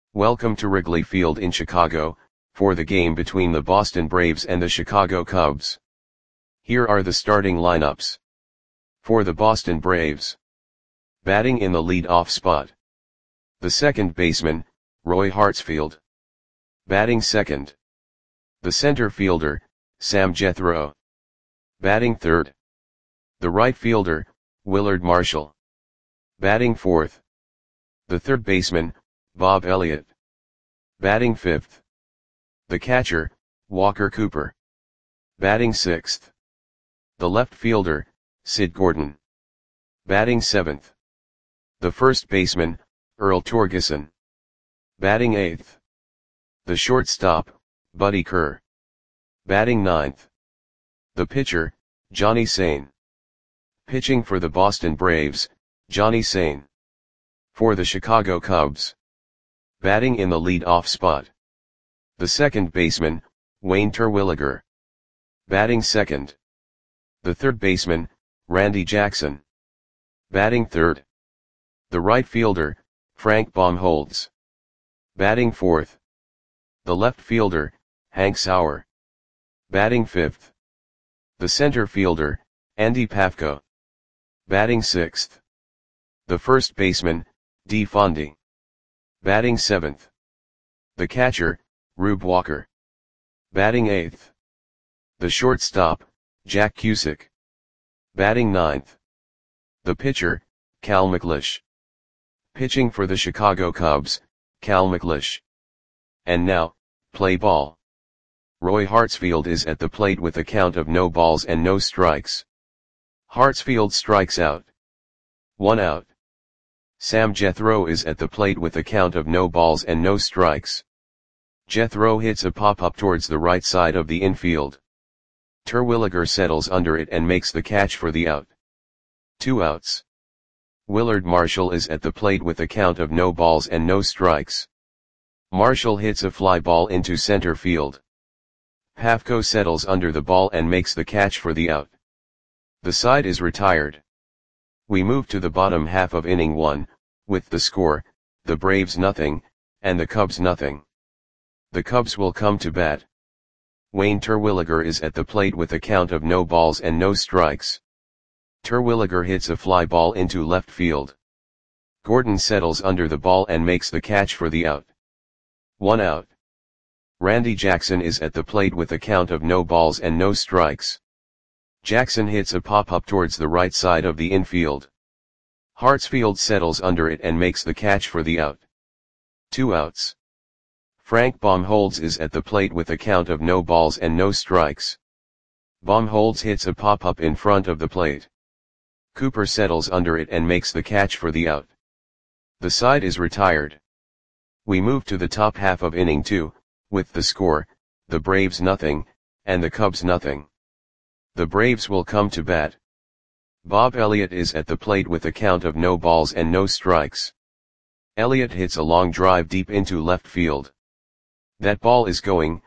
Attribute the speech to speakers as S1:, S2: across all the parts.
S1: Welcome to Wrigley Field in Chicago, for the game between the Boston Braves and the Chicago Cubs. Here are the starting lineups. For the Boston Braves. Batting in the lead-off spot. The second baseman, Roy Hartsfield. Batting second. The center fielder, Sam Jethro. Batting third. The right fielder, Willard Marshall. Batting fourth. The third baseman, Bob Elliott. Batting fifth. The catcher, Walker Cooper. Batting sixth. The left fielder, Sid Gordon. Batting seventh. The first baseman, Earl Torgeson. Batting eighth. The shortstop, Buddy Kerr. Batting ninth. The pitcher, Johnny Sain. Pitching for the Boston Braves, Johnny Sain. For the Chicago Cubs. Batting in the lead-off spot. The second baseman, Wayne Terwilliger. Batting second. The third baseman, Randy Jackson. Batting third. The right fielder, Frank Baumholtz. Batting fourth. The left fielder, Hank Sauer. Batting fifth. The center fielder, Andy Pafko. Batting sixth. The first baseman, Dee Fondy. Batting seventh. The catcher, Rube Walker. Batting eighth. The shortstop, Jack Cusick. Batting ninth. The pitcher, Cal McLeish. Pitching for the Chicago Cubs, Cal McLeish. And now, play ball. Roy Hartsfield is at the plate with a count of no balls and no strikes. Hartsfield strikes out. 1 out. Sam Jethro is at the plate with a count of no balls and no strikes. Jethro hits a pop-up towards the right side of the infield. Terwilliger settles under it and makes the catch for the out. 2 outs. Willard Marshall is at the plate with a count of no balls and no strikes. Marshall hits a fly ball into center field. Pafko settles under the ball and makes the catch for the out. The side is retired. We move to the bottom half of inning 1, with the score, the Braves nothing, and the Cubs nothing. The Cubs will come to bat. Wayne Terwilliger is at the plate with a count of no balls and no strikes. Terwilliger hits a fly ball into left field. Gordon settles under the ball and makes the catch for the out. 1 out. Randy Jackson is at the plate with a count of no balls and no strikes. Jackson hits a pop-up towards the right side of the infield. Hartsfield settles under it and makes the catch for the out. 2 outs. Frank Baumholtz is at the plate with a count of no balls and no strikes. Baumholtz hits a pop-up in front of the plate. Cooper settles under it and makes the catch for the out. The side is retired. We move to the top half of inning 2, with the score, the Braves nothing, and the Cubs nothing. The Braves will come to bat. Bob Elliott is at the plate with a count of no balls and no strikes. Elliott hits a long drive deep into left field. That ball is gone.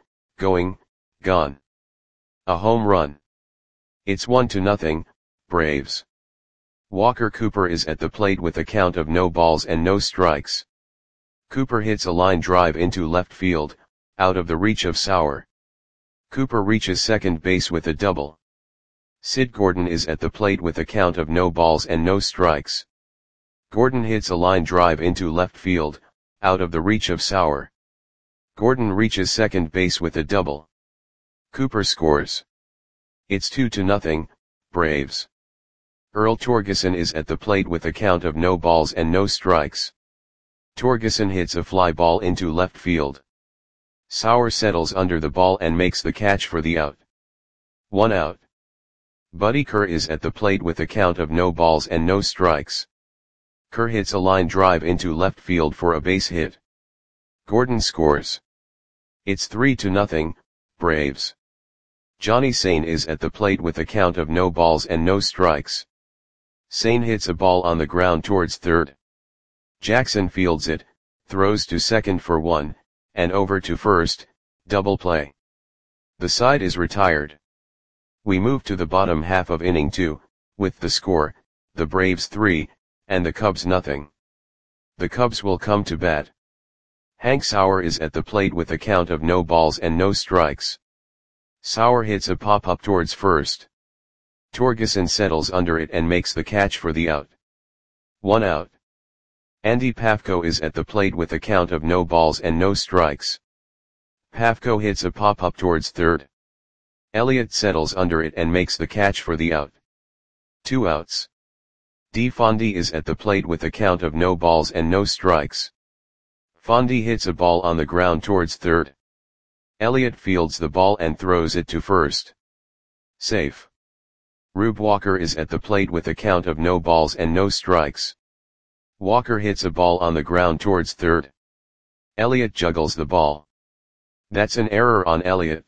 S1: A home run. It's 1-0, Braves. Walker Cooper is at the plate with a count of no balls and no strikes. Cooper hits a line drive into left field, out of the reach of Sauer. Cooper reaches second base with a double. Sid Gordon is at the plate with a count of no balls and no strikes. Gordon hits a line drive into left field, out of the reach of Sauer. Gordon reaches second base with a double. Cooper scores. It's 2-0, Braves. Earl Torgeson is at the plate with a count of no balls and no strikes. Torgeson hits a fly ball into left field. Sauer settles under the ball and makes the catch for the out. 1 out. Buddy Kerr is at the plate with a count of no balls and no strikes. Kerr hits a line drive into left field for a base hit. Gordon scores. It's 3-0, Braves. Johnny Sain is at the plate with a count of no balls and no strikes. Sain hits a ball on the ground towards third. Jackson fields it, throws to second for 1, and over to first, double play. The side is retired. We move to the bottom half of inning 2, with the score, the Braves 3, and the Cubs nothing. The Cubs will come to bat. Hank Sauer is at the plate with a count of no balls and no strikes. Sauer hits a pop-up towards first. Torgeson settles under it and makes the catch for the out. 1 out. Andy Pafko is at the plate with a count of no balls and no strikes. Pafko hits a pop-up towards third. Elliott settles under it and makes the catch for the out. 2 outs. D. Fondy is at the plate with a count of no balls and no strikes. Fondy hits a ball on the ground towards third. Elliott fields the ball and throws it to first. Safe. Rube Walker is at the plate with a count of no balls and no strikes. Walker hits a ball on the ground towards third. Elliott juggles the ball. That's an error on Elliott.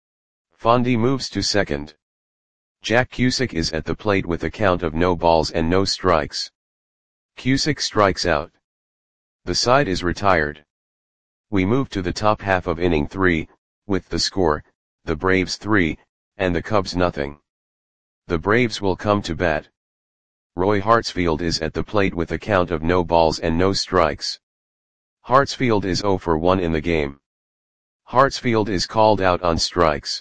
S1: Fondy moves to second. Jack Cusick is at the plate with a count of no balls and no strikes. Cusick strikes out. The side is retired. We move to the top half of inning 3, with the score, the Braves 3, and the Cubs nothing. The Braves will come to bat. Roy Hartsfield is at the plate with a count of no balls and no strikes. Hartsfield is 0 for 1 in the game. Hartsfield is called out on strikes.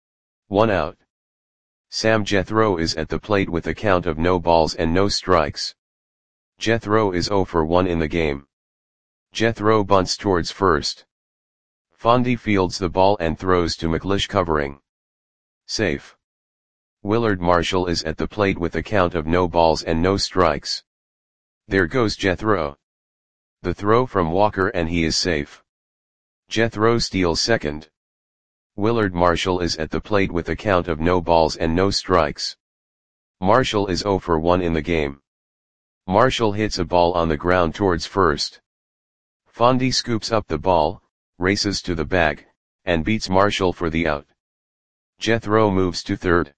S1: 1 out. Sam Jethro is at the plate with a count of no balls and no strikes. Jethro is 0 for 1 in the game. Jethro bunts towards first. Fondy fields the ball and throws to McLeish covering. Safe. Willard Marshall is at the plate with a count of no balls and no strikes. There goes Jethro. The throw from Walker and he is safe. Jethro steals second. Willard Marshall is at the plate with a count of no balls and no strikes. Marshall is 0 for 1 in the game. Marshall hits a ball on the ground towards first. Fondy scoops up the ball, races to the bag, and beats Marshall for the out. Jethro moves to third.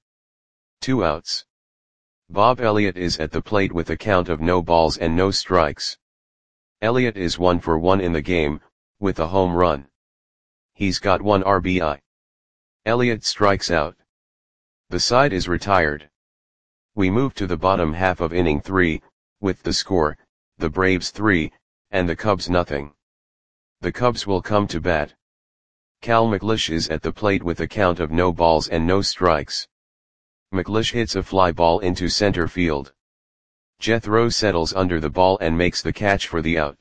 S1: 2 outs. Bob Elliott is at the plate with a count of no balls and no strikes. Elliott is 1 for 1 in the game, with a home run. He's got 1 RBI. Elliott strikes out. The side is retired. We move to the bottom half of inning 3, with the score, the Braves 3, and the Cubs nothing. The Cubs will come to bat. Cal McLeish is at the plate with a count of no balls and no strikes. McLeish hits a fly ball into center field. Jethro settles under the ball and makes the catch for the out.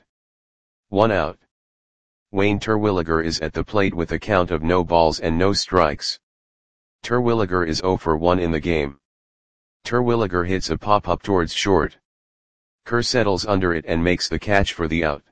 S1: 1 out. Wayne Terwilliger is at the plate with a count of no balls and no strikes. Terwilliger is 0 for 1 in the game. Terwilliger hits a pop-up towards short. Kerr settles under it and makes the catch for the out.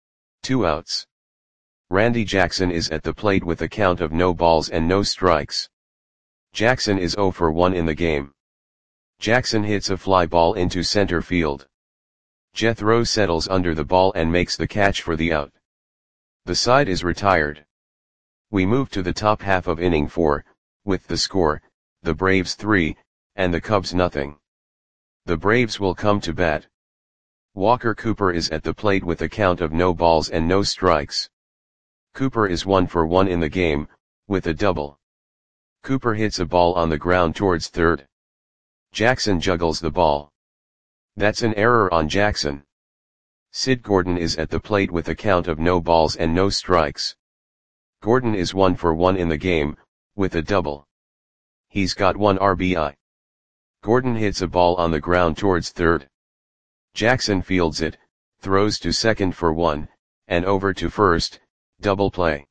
S1: 2 outs. Randy Jackson is at the plate with a count of no balls and no strikes. Jackson is 0 for 1 in the game. Jackson hits a fly ball into center field. Jethro settles under the ball and makes the catch for the out. The side is retired. We move to the top half of inning 4, with the score, the Braves 3, and the Cubs nothing. The Braves will come to bat. Walker Cooper is at the plate with a count of no balls and no strikes. Cooper is 1 for 1 in the game, with a double. Cooper hits a ball on the ground towards third. Jackson juggles the ball. That's an error on Jackson. Sid Gordon is at the plate with a count of no balls and no strikes. Gordon is 1 for 1 in the game, with a double. He's got 1 RBI. Gordon hits a ball on the ground towards third. Jackson fields it, throws to second for 1, and over to first, double play.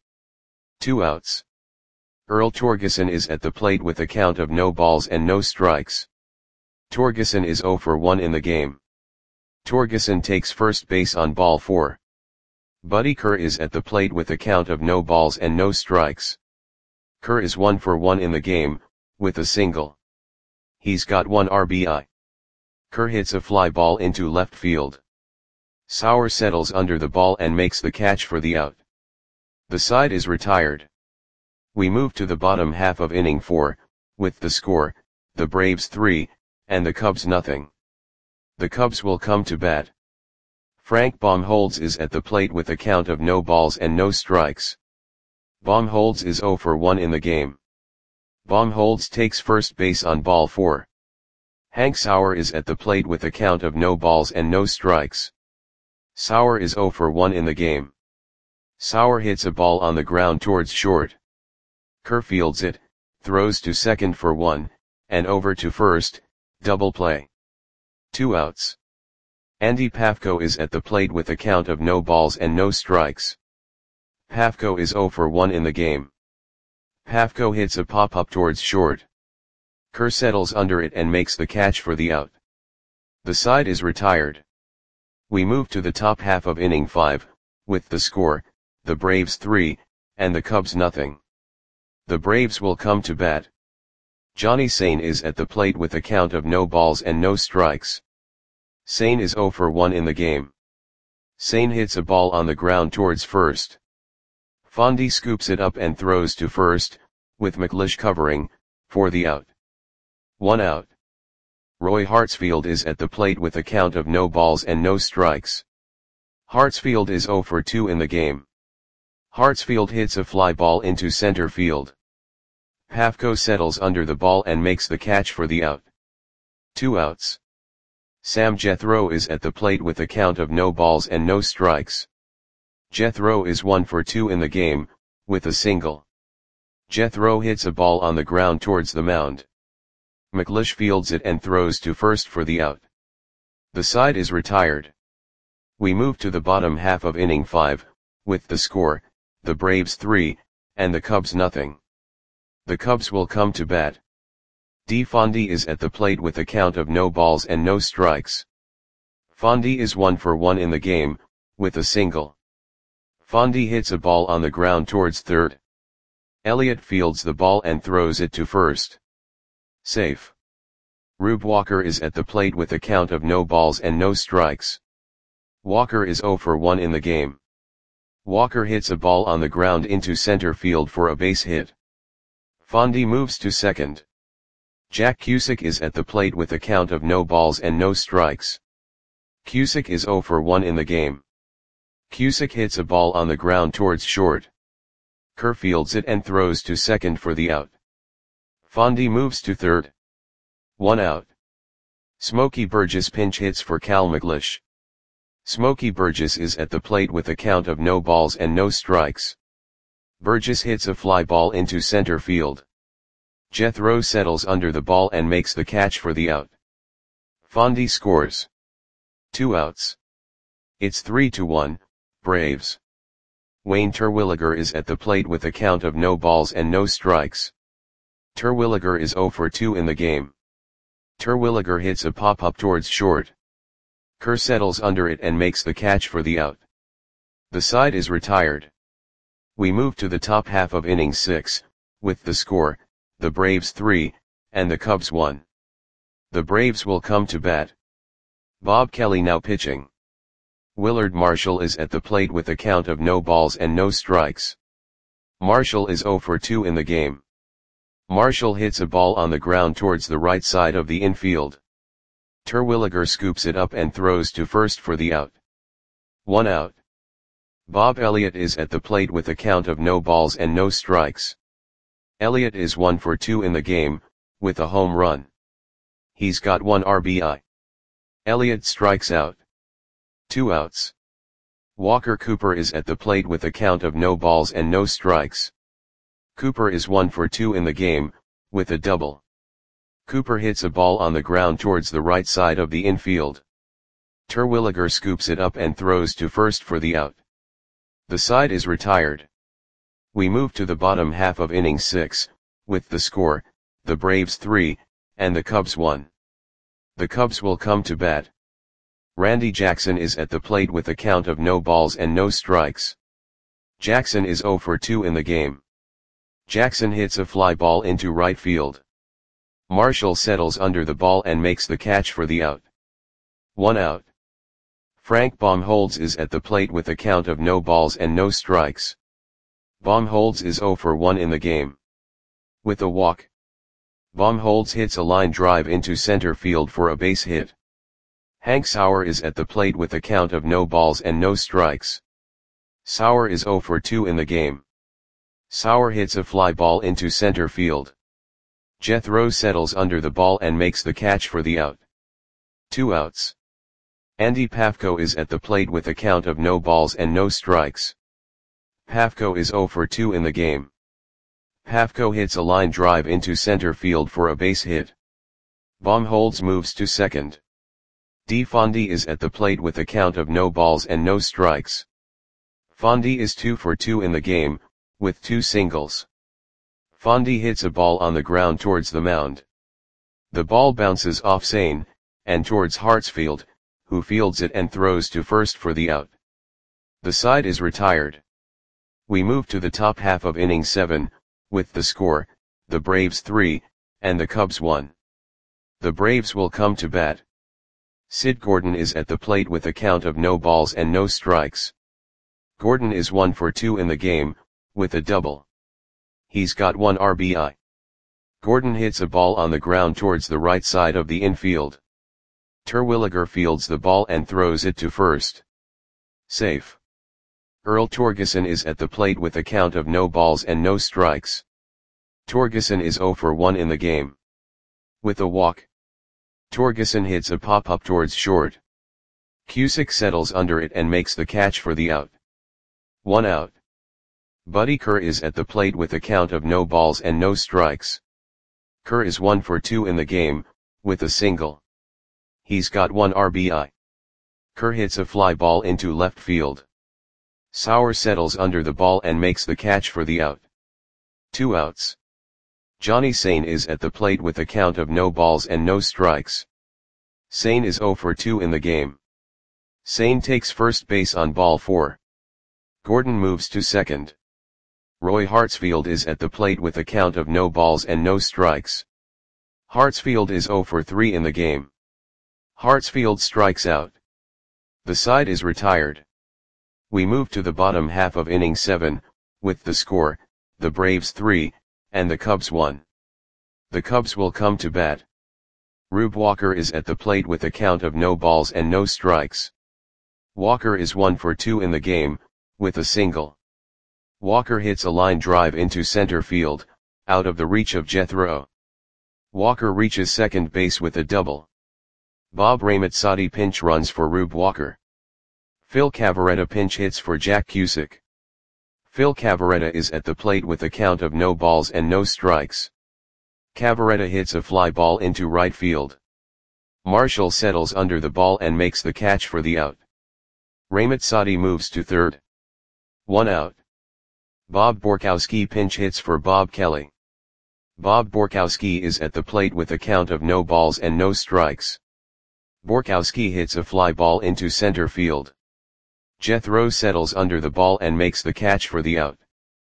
S1: 2 outs. Earl Torgeson is at the plate with a count of no balls and no strikes. Torgeson is 0 for 1 in the game. Torgeson takes first base on ball 4. Buddy Kerr is at the plate with a count of no balls and no strikes. Kerr is 1 for 1 in the game, with a single. He's got 1 RBI. Kerr hits a fly ball into left field. Sauer settles under the ball and makes the catch for the out. The side is retired. We move to the bottom half of inning 4, with the score, the Braves 3, and the Cubs nothing. The Cubs will come to bat. Frank Baumholtz is at the plate with a count of no balls and no strikes. Baumholtz is 0 for 1 in the game. Baumholtz takes first base on ball 4. Hank Sauer is at the plate with a count of no balls and no strikes. Sauer is 0 for 1 in the game. Sauer hits a ball on the ground towards short. Kerr fields it, throws to second for 1, and over to first, double play. 2 outs. Andy Pafko is at the plate with a count of no balls and no strikes. Pafko is 0 for 1 in the game. Pafko hits a pop-up towards short. Kerr settles under it and makes the catch for the out. The side is retired. We move to the top half of inning 5, with the score, the Braves 3, and the Cubs nothing. The Braves will come to bat. Johnny Sain is at the plate with a count of no balls and no strikes. Sain is 0 for 1 in the game. Sain hits a ball on the ground towards first. Fondy scoops it up and throws to first, with McLeish covering, for the out. 1 out. Roy Hartsfield is at the plate with a count of no balls and no strikes. Hartsfield is 0 for 2 in the game. Hartsfield hits a fly ball into center field. Pafko settles under the ball and makes the catch for the out. 2 outs. Sam Jethro is at the plate with a count of no balls and no strikes. Jethro is 1 for 2 in the game, with a single. Jethro hits a ball on the ground towards the mound. McLeish fields it and throws to first for the out. The side is retired. We move to the bottom half of inning 5, with the score, the Braves 3, and the Cubs nothing. The Cubs will come to bat. D. Fondy is at the plate with a count of no balls and no strikes. Fondy is 1 for 1 in the game, with a single. Fondy hits a ball on the ground towards third. Elliott fields the ball and throws it to first. Safe. Rube Walker is at the plate with a count of no balls and no strikes. Walker is 0 for 1 in the game. Walker hits a ball on the ground into center field for a base hit. Fondy moves to second. Jack Cusick is at the plate with a count of no balls and no strikes. Cusick is 0 for 1 in the game. Cusick hits a ball on the ground towards short. Kerr fields it and throws to second for the out. Fondy moves to third. 1 out. Smokey Burgess pinch hits for Cal McLeish. Smokey Burgess is at the plate with a count of no balls and no strikes. Burgess hits a fly ball into center field. Jethro settles under the ball and makes the catch for the out. Fondy scores. 2 outs. It's 3-1, Braves. Wayne Terwilliger is at the plate with a count of no balls and no strikes. Terwilliger is 0 for 2 in the game. Terwilliger hits a pop-up towards short. Kerr settles under it and makes the catch for the out. The side is retired. We move to the top half of inning 6, with the score, the Braves 3, and the Cubs 1. The Braves will come to bat. Bob Kelly now pitching. Willard Marshall is at the plate with a count of no balls and no strikes. Marshall is 0 for 2 in the game. Marshall hits a ball on the ground towards the right side of the infield. Terwilliger scoops it up and throws to first for the out. 1 out. Bob Elliott is at the plate with a count of no balls and no strikes. Elliott is 1 for 2 in the game, with a home run. He's got 1 RBI. Elliott strikes out. 2 outs. Walker Cooper is at the plate with a count of no balls and no strikes. Cooper is 1 for 2 in the game, with a double. Cooper hits a ball on the ground towards the right side of the infield. Terwilliger scoops it up and throws to first for the out. The side is retired. We move to the bottom half of inning 6, with the score, the Braves 3, and the Cubs 1. The Cubs will come to bat. Randy Jackson is at the plate with a count of no balls and no strikes. Jackson is 0 for 2 in the game. Jackson hits a fly ball into right field. Marshall settles under the ball and makes the catch for the out. 1 out. Frank Baumholtz is at the plate with a count of no balls and no strikes. Baumholtz is 0 for 1 in the game. With a walk. Baumholtz hits a line drive into center field for a base hit. Hank Sauer is at the plate with a count of no balls and no strikes. Sauer is 0 for 2 in the game. Sauer hits a fly ball into center field. Jethro settles under the ball and makes the catch for the out. 2 outs. Andy Pafko is at the plate with a count of no balls and no strikes. Pafko is 0 for 2 in the game. Pafko hits a line drive into center field for a base hit. Baumholtz moves to second. Fondi is at the plate with a count of no balls and no strikes. Fondi is 2 for 2 in the game, with 2 singles. Fondi hits a ball on the ground towards the mound. The ball bounces off Sane, and towards Hartsfield, who fields it and throws to first for the out. The side is retired. We move to the top half of inning 7, with the score, the Braves 3, and the Cubs 1. The Braves will come to bat. Sid Gordon is at the plate with a count of no balls and no strikes. Gordon is 1 for 2 in the game, with a double. He's got 1 RBI. Gordon hits a ball on the ground towards the right side of the infield. Terwilliger fields the ball and throws it to first. Safe. Earl Torgeson is at the plate with a count of no balls and no strikes. Torgeson is 0 for 1 in the game. With a walk, Torgeson hits a pop-up towards short. Cusick settles under it and makes the catch for the out. 1 out. Buddy Kerr is at the plate with a count of no balls and no strikes. Kerr is 1 for 2 in the game, with a single. He's got 1 RBI. Kerr hits a fly ball into left field. Sauer settles under the ball and makes the catch for the out. 2 outs. Johnny Sane is at the plate with a count of no balls and no strikes. Sane is 0 for 2 in the game. Sane takes first base on ball 4. Gordon moves to second. Roy Hartsfield is at the plate with a count of no balls and no strikes. Hartsfield is 0 for 3 in the game. Hartsfield strikes out. The side is retired. We move to the bottom half of inning 7, with the score, the Braves 3, and the Cubs 1. The Cubs will come to bat. Rube Walker is at the plate with a count of no balls and no strikes. Walker is 1 for 2 in the game, with a single. Walker hits a line drive into center field, out of the reach of Jethro. Walker reaches second base with a double. Bob Ramazzati pinch runs for Rube Walker. Phil Cavarretta pinch hits for Jack Cusick. Phil Cavarretta is at the plate with a count of no balls and no strikes. Cavarretta hits a fly ball into right field. Marshall settles under the ball and makes the catch for the out. Ramazzati moves to third. 1 out. Bob Borkowski pinch hits for Bob Kelly. Bob Borkowski is at the plate with a count of no balls and no strikes. Borkowski hits a fly ball into center field. Jethro settles under the ball and makes the catch for the out.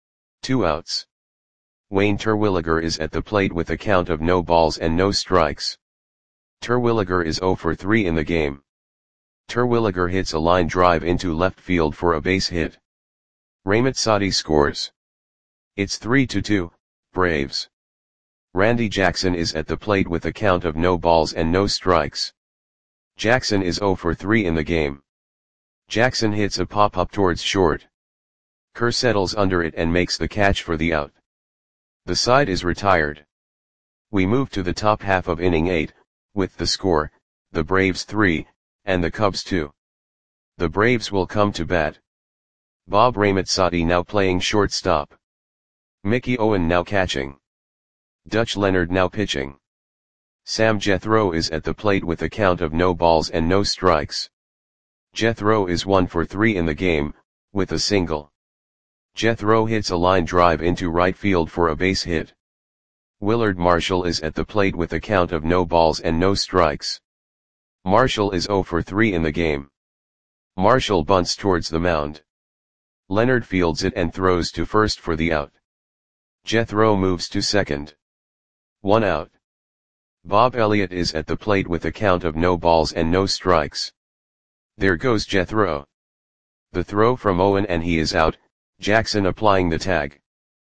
S1: 2 outs. Wayne Terwilliger is at the plate with a count of no balls and no strikes. Terwilliger is 0 for 3 in the game. Terwilliger hits a line drive into left field for a base hit. Ramazzati scores. It's 3-2, Braves. Randy Jackson is at the plate with a count of no balls and no strikes. Jackson is 0 for 3 in the game. Jackson hits a pop-up towards short. Kerr settles under it and makes the catch for the out. The side is retired. We move to the top half of inning 8, with the score, the Braves 3, and the Cubs 2. The Braves will come to bat. Bob Ramazzati now playing shortstop. Mickey Owen now catching. Dutch Leonard now pitching. Sam Jethro is at the plate with a count of no balls and no strikes. Jethro is 1 for 3 in the game, with a single. Jethro hits a line drive into right field for a base hit. Willard Marshall is at the plate with a count of no balls and no strikes. Marshall is 0 for 3 in the game. Marshall bunts towards the mound. Leonard fields it and throws to first for the out. Jethro moves to second. 1 out. Bob Elliott is at the plate with a count of no balls and no strikes. There goes Jethro. The throw from Owen and he is out, Jackson applying the tag.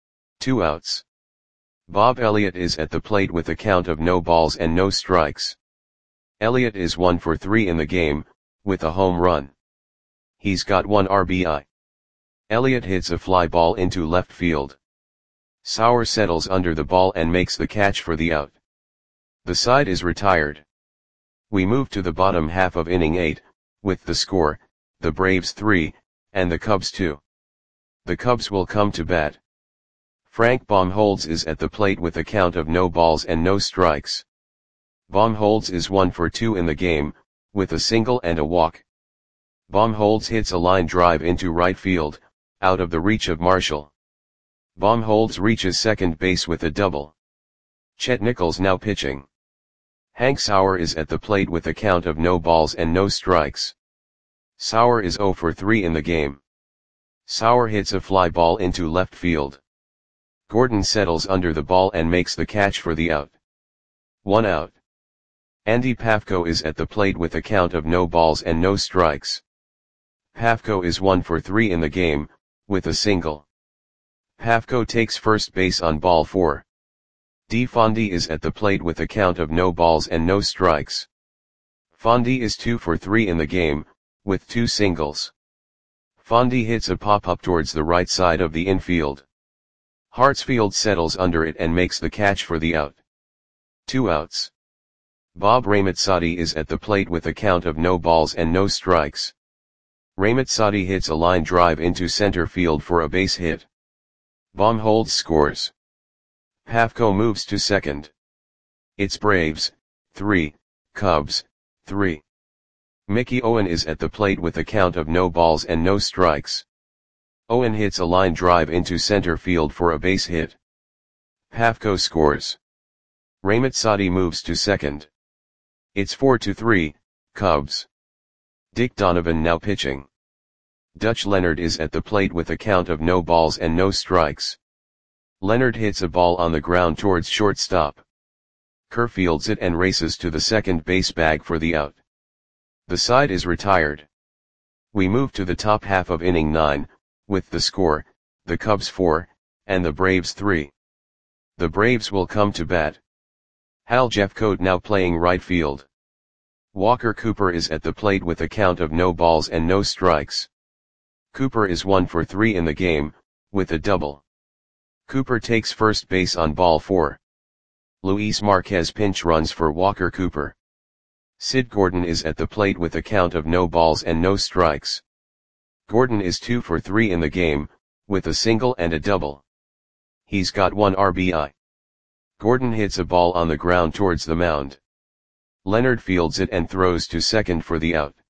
S1: 2 outs. Bob Elliott is at the plate with a count of no balls and no strikes. Elliott is 1 for 3 in the game, with a home run. He's got 1 RBI. Elliott hits a fly ball into left field. Sauer settles under the ball and makes the catch for the out. The side is retired. We move to the bottom half of inning 8, with the score, the Braves 3, and the Cubs 2. the Cubs will come to bat. Frank Baumholtz is at the plate with a count of no balls and no strikes. Baumholtz is 1 for 2 in the game, with a single and a walk. Baumholtz hits a line drive into right field, out of the reach of Marshall. Baumholtz reaches second base with a double. Chet Nichols now pitching. Hank Sauer is at the plate with a count of no balls and no strikes. Sauer is 0 for 3 in the game. Sauer hits a fly ball into left field. Gordon settles under the ball and makes the catch for the out. 1 out. Andy Pafko is at the plate with a count of no balls and no strikes. Pafko is 1 for 3 in the game, with a single. Pafko takes first base on ball 4. D. Fondy is at the plate with a count of no balls and no strikes. Fondy is 2 for 3 in the game, with 2 singles. Fondy hits a pop-up towards the right side of the infield. Hartsfield settles under it and makes the catch for the out. 2 outs. Bob Ramazzati is at the plate with a count of no balls and no strikes. Ramazzati hits a line drive into center field for a base hit. Baumholtz scores. Pafko moves to second. It's Braves, 3, Cubs, 3. Mickey Owen is at the plate with a count of no balls and no strikes. Owen hits a line drive into center field for a base hit. Pafko scores. Ramazzati moves to second. It's 4-3, Cubs. Dick Donovan now pitching. Dutch Leonard is at the plate with a count of no balls and no strikes. Leonard hits a ball on the ground towards shortstop. Kerr fields it and races to the second base bag for the out. The side is retired. We move to the top half of inning 9, with the score, the Cubs 4, and the Braves 3. The Braves will come to bat. Hal Jeffcoat now playing right field. Walker Cooper is at the plate with a count of no balls and no strikes. Cooper is 1 for 3 in the game, with a double. Cooper takes first base on ball 4. Luis Marquez pinch runs for Walker Cooper. Sid Gordon is at the plate with a count of no balls and no strikes. Gordon is 2 for 3 in the game, with a single and a double. He's got 1 RBI. Gordon hits a ball on the ground towards the mound. Leonard fields it and throws to second for the out.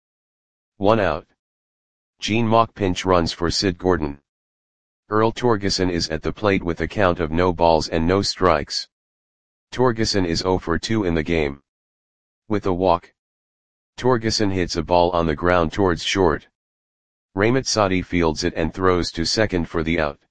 S1: 1 out. Gene Mauch pinch runs for Sid Gordon. Earl Torgeson is at the plate with a count of no balls and no strikes. Torgeson is 0 for 2 in the game. With a walk. Torgeson hits a ball on the ground towards short. Ramazzati fields it and throws to second for the out.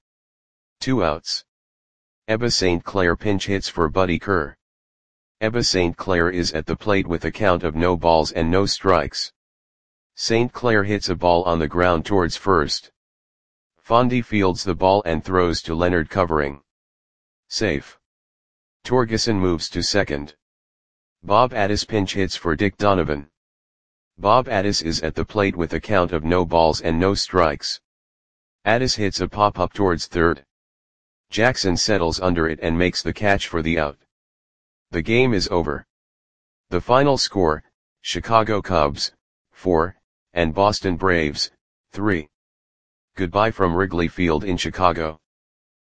S1: 2 outs. Ebba St. Clair pinch hits for Buddy Kerr. Ebba St. Clair is at the plate with a count of no balls and no strikes. St. Clair hits a ball on the ground towards first. Fondy fields the ball and throws to Leonard covering. Safe. Torgeson moves to second. Bob Addis pinch hits for Dick Donovan. Bob Addis is at the plate with a count of no balls and no strikes. Addis hits a pop-up towards third. Jackson settles under it and makes the catch for the out. The game is over. The final score, Chicago Cubs, 4, and Boston Braves, 3. Goodbye from Wrigley Field in Chicago.